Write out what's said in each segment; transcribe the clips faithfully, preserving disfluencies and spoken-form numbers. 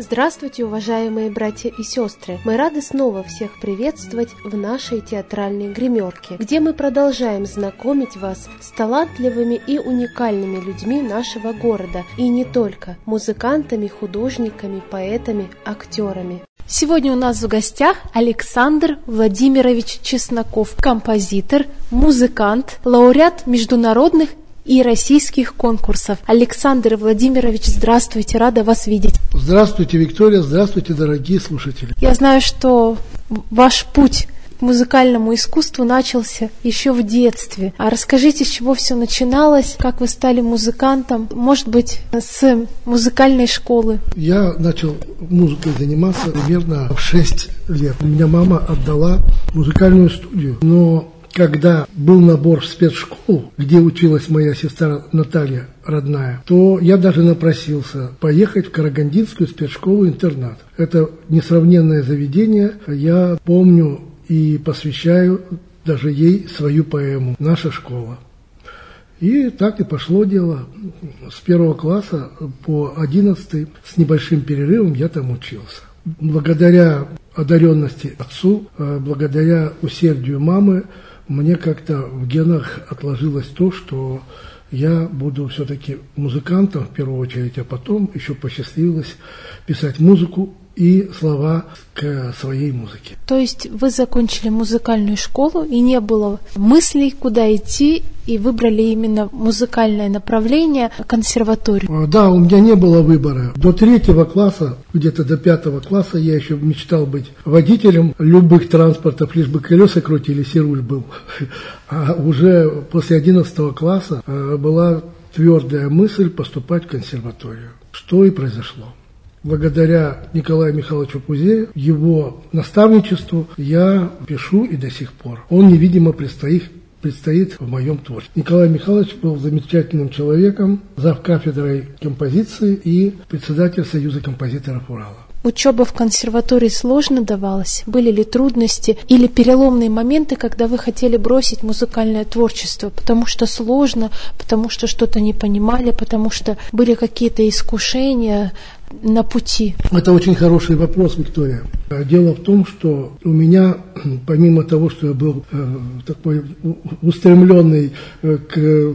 Здравствуйте, уважаемые братья и сестры! Мы рады снова всех приветствовать в нашей театральной гримерке, где мы продолжаем знакомить вас с талантливыми и уникальными людьми нашего города, и не только, музыкантами, художниками, поэтами, актерами. Сегодня у нас в гостях Александр Владимирович Чесноков, композитор, музыкант, лауреат международных и российских конкурсов. Александр Владимирович, здравствуйте, рада вас видеть. Здравствуйте, Виктория, здравствуйте, дорогие слушатели. Я знаю, что ваш путь к музыкальному искусству начался еще в детстве. А расскажите, с чего все начиналось, как вы стали музыкантом, может быть, с музыкальной школы? Я начал музыкой заниматься примерно в шесть лет. Меня мама отдала в музыкальную студию, но когда был набор в спецшколу, где училась моя сестра Наталья родная, то я даже напросился поехать в Карагандинскую спецшколу-интернат. Это несравненное заведение. Я помню и посвящаю даже ей свою поэму «Наша школа». И так и пошло дело. С первого класса по одиннадцатый с небольшим перерывом я там учился. Благодаря одаренности отцу, благодаря усердию мамы, мне как-то в генах отложилось то, что я буду все-таки музыкантом в первую очередь, а потом еще посчастливилось писать музыку и слова к своей музыке. То есть вы закончили музыкальную школу, и не было мыслей, куда идти, и выбрали именно музыкальное направление, консерваторию? Да, у меня не было выбора. До третьего класса, где-то до пятого класса я еще мечтал быть водителем любых транспортов, лишь бы колеса крутились и руль был. А уже после одиннадцатого класса была твердая мысль поступать в консерваторию. Что и произошло. Благодаря Николаю Михайловичу Пузею, его наставничеству, я пишу и до сих пор. Он невидимо предстоит, предстоит в моем творчестве. Николай Михайлович был замечательным человеком, завкафедрой композиции и председатель Союза композиторов Урала. Учеба в консерватории сложно давалась? Были ли трудности или переломные моменты, когда вы хотели бросить музыкальное творчество? Потому что сложно, потому что что-то не понимали, потому что были какие-то искушения на пути? Это очень хороший вопрос, Виктория. Дело в том, что у меня, помимо того, что я был э, такой устремленный э, к,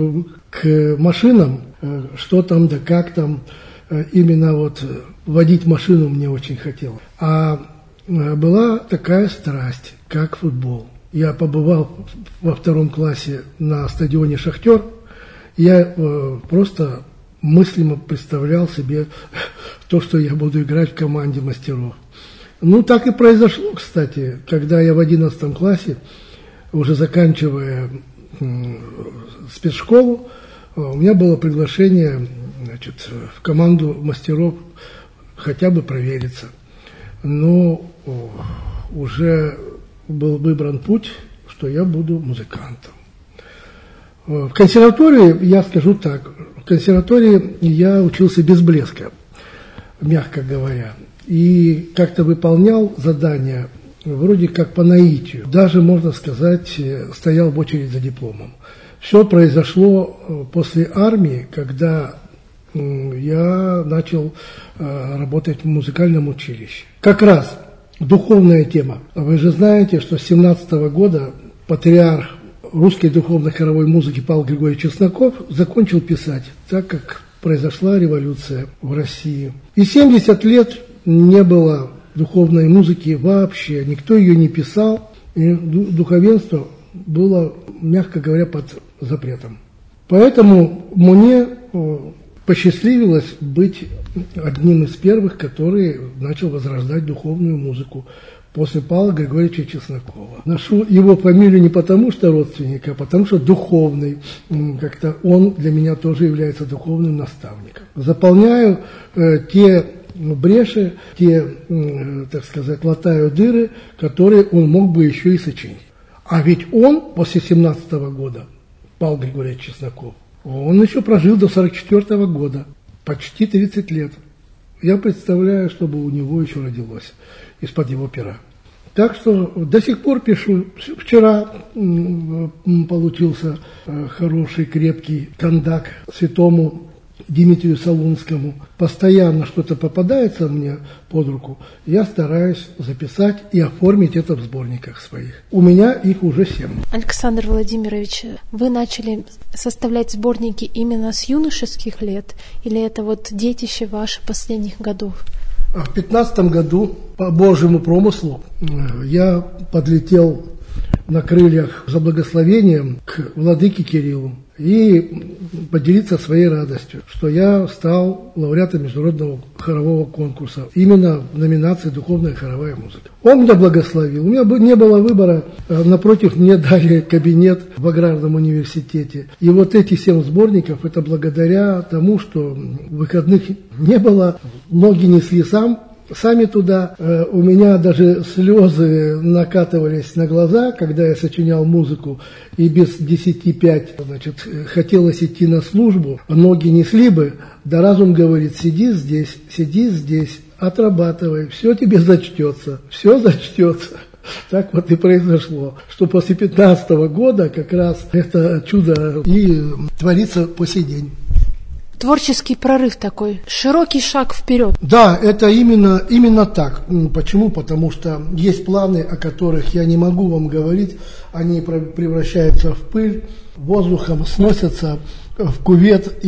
к машинам, э, что там да как там, э, именно вот водить машину мне очень хотелось. А э, была такая страсть, как футбол. Я побывал во втором классе на стадионе «Шахтер». Я э, просто мыслимо представлял себе то, что я буду играть в команде мастеров. Ну, так и произошло, кстати, когда я в одиннадцатом классе, уже заканчивая спецшколу, у меня было приглашение, значит, в команду мастеров хотя бы провериться. Но уже был выбран путь, что я буду музыкантом. В консерватории, я скажу так, в консерватории я учился без блеска, мягко говоря, и как-то выполнял задания вроде как по наитию. Даже, можно сказать, стоял в очередь за дипломом. Все произошло после армии, когда я начал работать в музыкальном училище. Как раз духовная тема. Вы же знаете, что с семнадцатого года патриарх русской духовно-хоровой музыки Павел Григорьевич Чесноков закончил писать, так как произошла революция в России. И семьдесят лет не было духовной музыки вообще, никто ее не писал, и духовенство было, мягко говоря, под запретом. Поэтому мне посчастливилось быть одним из первых, который начал возрождать духовную музыку после Павла Григорьевича Чеснокова. Ношу его фамилию не потому, что родственник, а потому, что духовный. Как-то он для меня тоже является духовным наставником. Заполняю э, те бреши, те, э, так сказать, латаю дыры, которые он мог бы еще и сочинить. А ведь он после семнадцатого года, Павел Григорьевич Чесноков, он еще прожил до сорок четвёртого года, почти тридцать лет. Я представляю, чтобы у него еще родилось из-под его пера. Так что до сих пор пишу. Вчера получился хороший, крепкий кондак святому Дмитрию Солунскому. Постоянно что-то попадается мне под руку, я стараюсь записать и оформить это в сборниках своих. У меня их уже семь. Александр Владимирович, вы начали составлять сборники именно с юношеских лет, или это вот детище ваших последних годов? В пятнадцатом году, по Божьему промыслу, я подлетел на крыльях за благословением к владыке Кириллу и поделиться своей радостью, что я стал лауреатом международного хорового конкурса именно в номинации «Духовная хоровая музыка». Он меня благословил. У меня не было выбора. Напротив, мне дали кабинет в Аграрном университете. И вот эти семь сборников – это благодаря тому, что выходных не было, ноги несли сам. Сами туда. У меня даже слезы накатывались на глаза, когда я сочинял музыку, и без десяти пять, значит, хотелось идти на службу, ноги несли бы, да разум говорит: сиди здесь, сиди здесь, отрабатывай, все тебе зачтется, все зачтется. Так вот и произошло, что после пятнадцатого года как раз это чудо и творится по сей день. Творческий прорыв такой, широкий шаг вперед. Да, это именно, именно так. Почему? Потому что есть планы, о которых я не могу вам говорить, они превращаются в пыль, воздухом сносятся в кювет,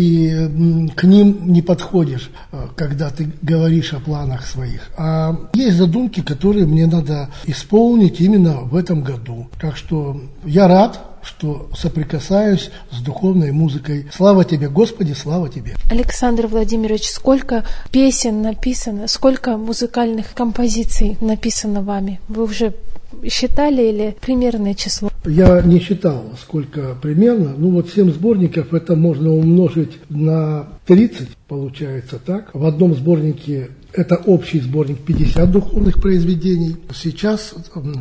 и к ним не подходишь, когда ты говоришь о планах своих. А есть задумки, которые мне надо исполнить именно в этом году. Так что я рад, что соприкасаюсь с духовной музыкой. Слава тебе, Господи, слава тебе. Александр Владимирович, сколько песен написано, сколько музыкальных композиций написано вами? Вы уже считали или примерное число? Я не считал, сколько примерно. Ну вот семь сборников, это можно умножить на тридцать, получается так. В одном сборнике, это общий сборник, пятьдесят духовных произведений. Сейчас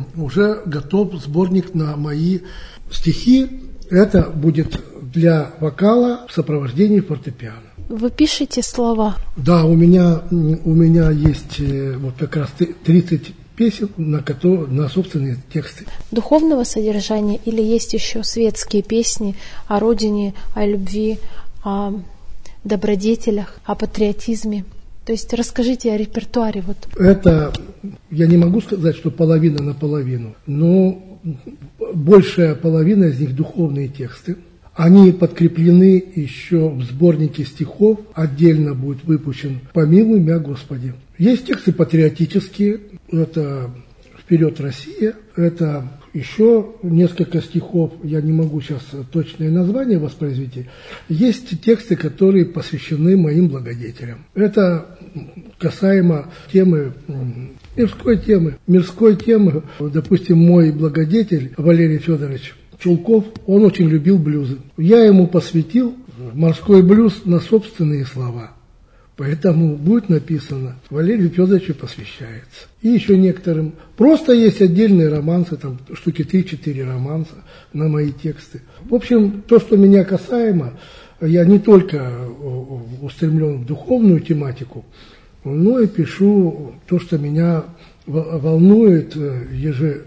уже готов сборник на мои стихи. Это будет для вокала в сопровождении фортепиано. Вы пишете слова? Да, у меня, у меня есть вот как раз тридцать песен, на, которые, на собственные тексты. Духовного содержания или есть еще светские песни о родине, о любви, о добродетелях, о патриотизме? То есть расскажите о репертуаре. Вот. Это, я не могу сказать, что половина на половину, но большая половина из них духовные тексты. Они подкреплены еще в сборнике стихов, отдельно будет выпущен «Помилуй мя, Господи». Есть тексты патриотические, это «Вперед, Россия», это еще несколько стихов, я не могу сейчас точное название воспроизвести. Есть тексты, которые посвящены моим благодетелям. Это касаемо темы, мирской темы, мирской темы. Допустим, мой благодетель Валерий Федорович Чулков, он очень любил блюзы. Я ему посвятил морской блюз на собственные слова. Поэтому будет написано «Валерию Федоровичу посвящается». И еще некоторым. Просто есть отдельные романсы, там штуки три-четыре романса на мои тексты. В общем, то, что меня касаемо, я не только устремлен в духовную тематику, но и пишу то, что меня волнует еже,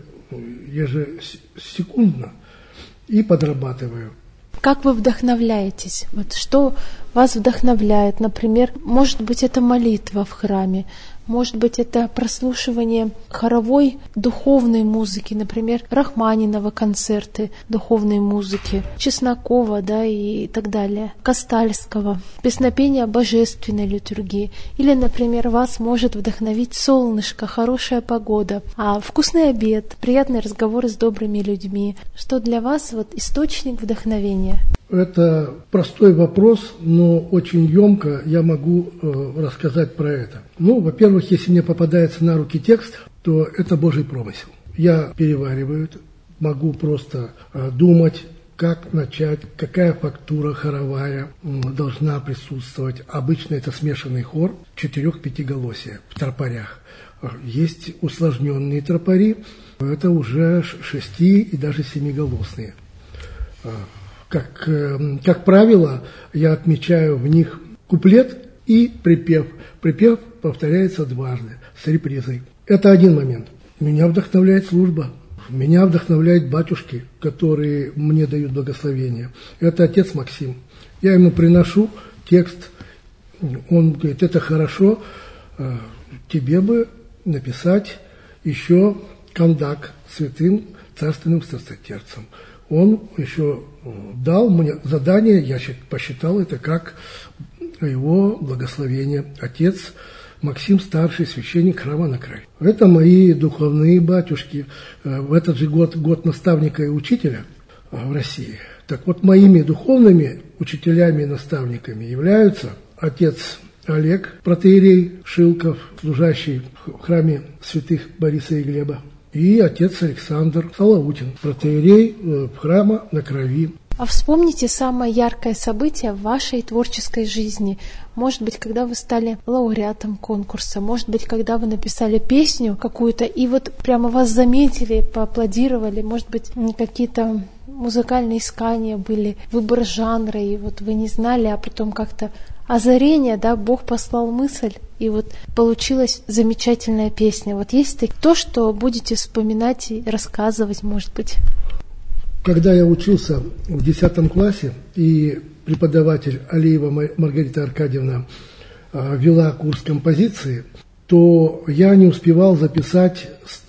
ежесекундно, и подрабатываю. Как вы вдохновляетесь? Вот что вас вдохновляет? Например, может быть, это молитва в храме, может быть, это прослушивание хоровой духовной музыки, например, Рахманинова концерты духовной музыки, Чеснокова, да, и так далее, Костальского, песнопение божественной литургии. Или, например, вас может вдохновить солнышко, хорошая погода, а вкусный обед, приятные разговоры с добрыми людьми. Что для вас вот источник вдохновения? Это простой вопрос, но очень емко я могу э, рассказать про это. Ну, во-первых, если мне попадается на руки текст, то это Божий промысел. Я перевариваю это, могу просто э, думать, как начать, какая фактура хоровая э, должна присутствовать. Обычно это смешанный хор, четырех-пятиголосия в тропарях. Есть усложненные тропари, это уже шести- и даже семиголосные. Как, как правило, я отмечаю в них куплет и припев. Припев повторяется дважды с репризой. Это один момент. Меня вдохновляет служба. Меня вдохновляют батюшки, которые мне дают благословение. Это отец Максим. Я ему приношу текст. Он говорит, это хорошо, тебе бы написать еще кандак святым царственным страстотерцем. Он еще дал мне задание, я посчитал это как его благословение. Отец Максим, старший священник храма на Крови. Это мои духовные батюшки. В этот же год, год наставника и учителя в России. Так вот, моими духовными учителями и наставниками являются отец Олег, протоиерей Шилков, служащий в храме святых Бориса и Глеба, и отец Александр Солоутин, протоиерей храма на Крови. А вспомните самое яркое событие в вашей творческой жизни. Может быть, когда вы стали лауреатом конкурса, может быть, когда вы написали песню какую-то, и вот прямо вас заметили, поаплодировали, может быть, какие-то музыкальные искания были, выбор жанра, и вот вы не знали, а потом как-то озарение, да, Бог послал мысль, и вот получилась замечательная песня. Вот есть то, что будете вспоминать и рассказывать, может быть? Когда я учился в десятом классе, и преподаватель Алиева Маргарита Аркадьевна вела курс композиции, то я не успевал записать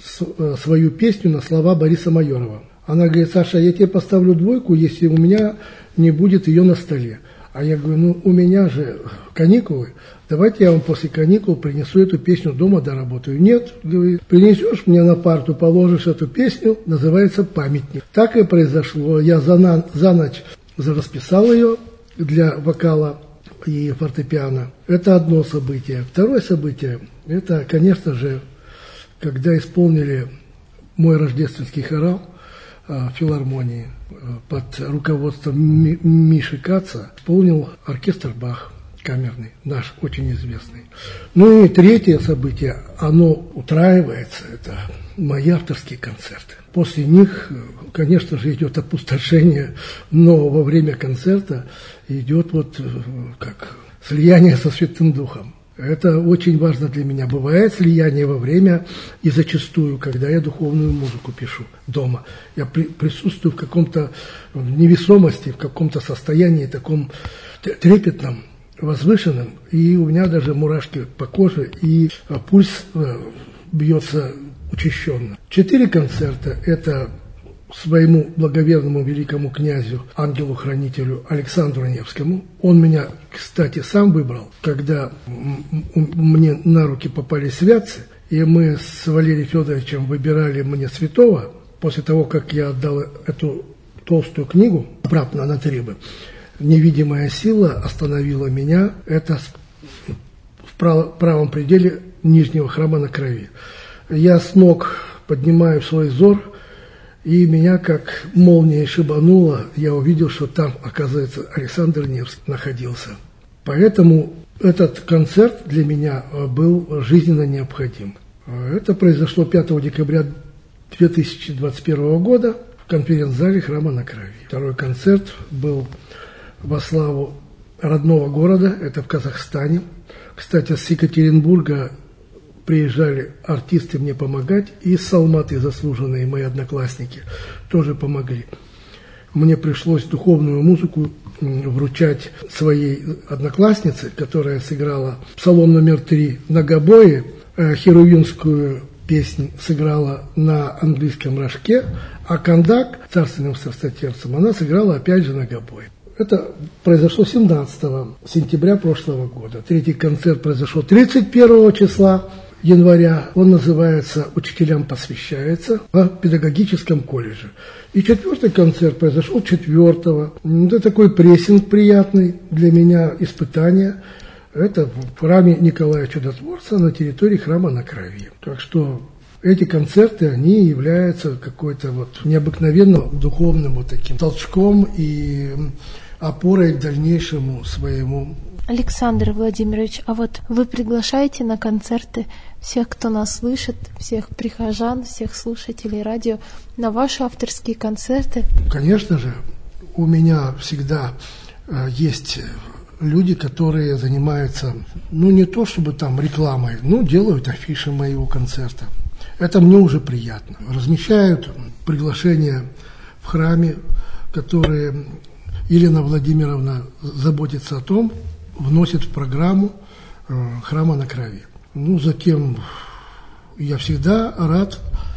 свою песню на слова Бориса Майорова. Она говорит: Саша, я тебе поставлю двойку, если у меня не будет ее на столе. А я говорю, ну у меня же каникулы, давайте я вам после каникул принесу эту песню дома, доработаю. Нет, говорит, принесешь мне на парту, положишь эту песню, называется «Памятник». Так и произошло. Я за, на, за ночь расписал ее для вокала и фортепиано. Это одно событие. Второе событие, это, конечно же, когда исполнили мой рождественский хорал в филармонии под руководством Миши Каца, исполнил оркестр Бах камерный, наш очень известный. Ну и третье событие, оно утраивается, это мои авторские концерты. После них, конечно же, идет опустошение, но во время концерта идет вот как слияние со Святым Духом. Это очень важно для меня. Бывает слияние во время и зачастую, когда я духовную музыку пишу дома. Я при, присутствую в каком-то невесомости, в каком-то состоянии таком трепетном, возвышенном, и у меня даже мурашки по коже, и пульс бьется учащенно. Четыре концерта – это своему благоверному великому князю, ангелу-хранителю Александру Невскому. Он меня, кстати, сам выбрал, когда мне на руки попали святцы, и мы с Валерием Федоровичем выбирали мне святого, после того, как я отдал эту толстую книгу обратно на требы. Невидимая сила остановила меня, это в правом пределе нижнего храма на Крови. Я с ног поднимаю свой взор, и меня как молнией шибануло, я увидел, что там, оказывается, Александр Невский находился. Поэтому этот концерт для меня был жизненно необходим. Это произошло пятого декабря две тысячи двадцать первого года в конференц-зале храма на Крови. Второй концерт был во славу родного города, это в Казахстане. Кстати, с Екатеринбурга приезжали артисты мне помогать, и с Алматы заслуженные мои одноклассники тоже помогли. Мне пришлось духовную музыку вручать своей однокласснице, которая сыграла псалом номер три на гобое, херувимскую песню сыграла на английском рожке, а кандак царственным страстотерцем она сыграла опять же на гобое. Это произошло семнадцатого сентября прошлого года. Третий концерт произошел тридцать первого числа января. Он называется «Учителям посвящается» в педагогическом колледже. И четвертый концерт произошел четвертого. Это такой прессинг приятный для меня, испытание. Это в храме Николая Чудотворца на территории храма на Крови. Так что эти концерты, они являются какой-то вот необыкновенно духовным вот таким толчком и опорой к дальнейшему своему. Александр Владимирович, а вот вы приглашаете на концерты всех, кто нас слышит, всех прихожан, всех слушателей радио, на ваши авторские концерты? Конечно же, у меня всегда э, есть люди, которые занимаются, ну не то чтобы там рекламой, но делают афиши моего концерта. Это мне уже приятно. Размещают приглашения в храме, которые Елена Владимировна заботится о том, вносит в программу «Храма на крови». Ну, затем я всегда рад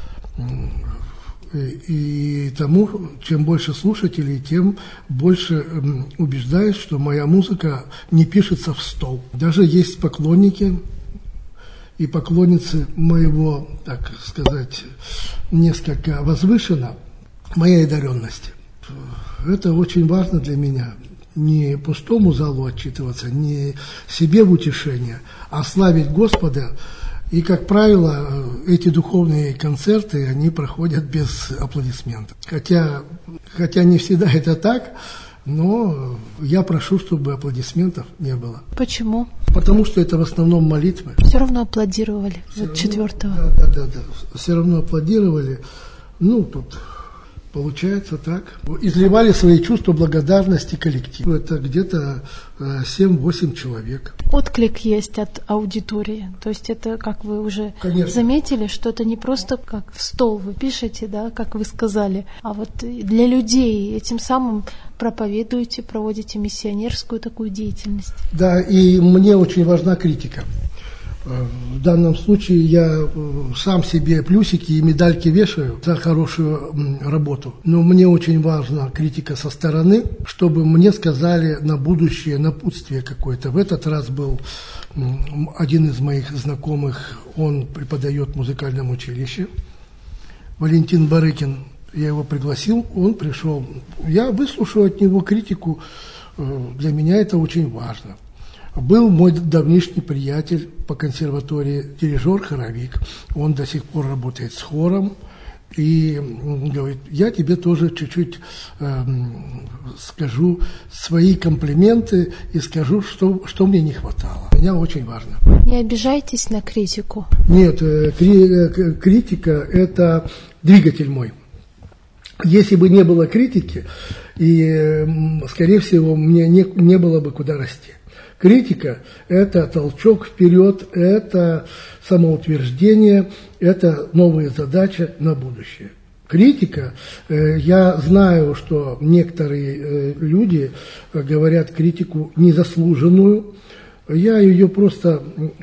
и тому, чем больше слушателей, тем больше убеждаюсь, что моя музыка не пишется в стол. Даже есть поклонники и поклонницы моего, так сказать, несколько возвышенно, моей одаренности. Это очень важно для меня. Не пустому залу отчитываться, не себе в утешение, а славить Господа. И, как правило, эти духовные концерты, они проходят без аплодисментов. Хотя, хотя не всегда это так, но я прошу, чтобы аплодисментов не было. Почему? Потому что это в основном молитвы. Все равно аплодировали вот четвертого. Да, да, да, да. Все равно аплодировали. Ну, тут получается так. Изливали свои чувства благодарности коллективу. Это где-то семь-восемь человек. Отклик есть от аудитории. То есть это, как вы уже Конечно. заметили, что это не просто как в стол вы пишете, да, как вы сказали, а вот для людей. Этим самым проповедуете, проводите миссионерскую такую деятельность. Да, и мне очень важна критика. В данном случае я сам себе плюсики и медальки вешаю за хорошую работу. Но мне очень важна критика со стороны, чтобы мне сказали на будущее напутствие какое-то. В этот раз был один из моих знакомых, он преподает в музыкальном училище, Валентин Барыкин. Я его пригласил, он пришел. Я выслушаю от него критику, для меня это очень важно. Был мой давнишний приятель по консерватории, дирижер-хоровик. Он до сих пор работает с хором. И говорит, я тебе тоже чуть-чуть э, скажу свои комплименты и скажу, что, что мне не хватало. Меня очень важно. Не обижайтесь на критику. Нет, э, кри, критика – это двигатель мой. Если бы не было критики, и, э, скорее всего, мне не, не было бы куда расти. Критика – это толчок вперед, это самоутверждение, это новые задачи на будущее. Критика, э, я знаю, что некоторые э, люди говорят критику незаслуженную, я ее просто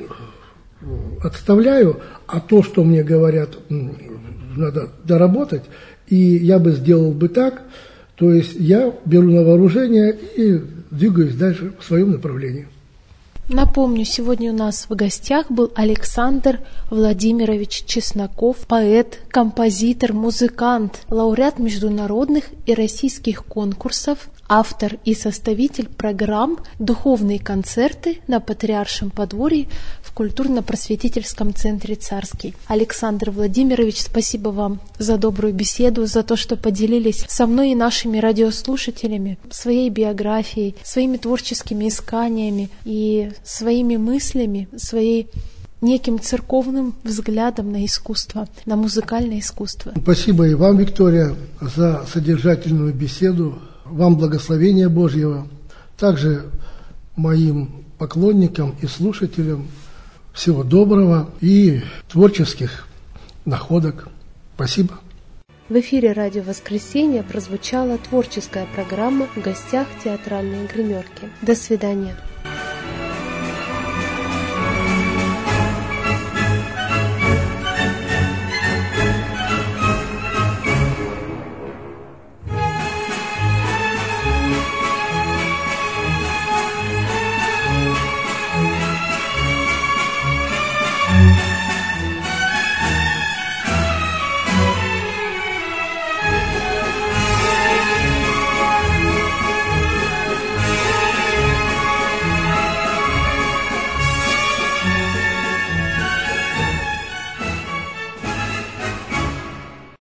отставляю, а то, что мне говорят, надо доработать, и я бы сделал бы так, то есть я беру на вооружение и двигаюсь дальше в своем направлении. Напомню, сегодня у нас в гостях был Александр Владимирович Чесноков, поэт, композитор, музыкант, лауреат международных и российских конкурсов, автор и составитель программ «Духовные концерты» на Патриаршем подворье в культурно-просветительском центре «Царский». Александр Владимирович, спасибо вам за добрую беседу, за то, что поделились со мной и нашими радиослушателями своей биографией, своими творческими исканиями и своими мыслями, своей неким церковным взглядом на искусство, на музыкальное искусство. Спасибо и вам, Виктория, за содержательную беседу. Вам благословения Божьего, также моим поклонникам и слушателям всего доброго и творческих находок. Спасибо. В эфире «Радио Воскресенье» прозвучала творческая программа «В гостях театральной гримерки». До свидания.